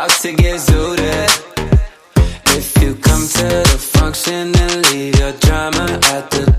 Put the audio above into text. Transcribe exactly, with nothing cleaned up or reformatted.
about to get zooted. If you come to the function, then leave your drama at the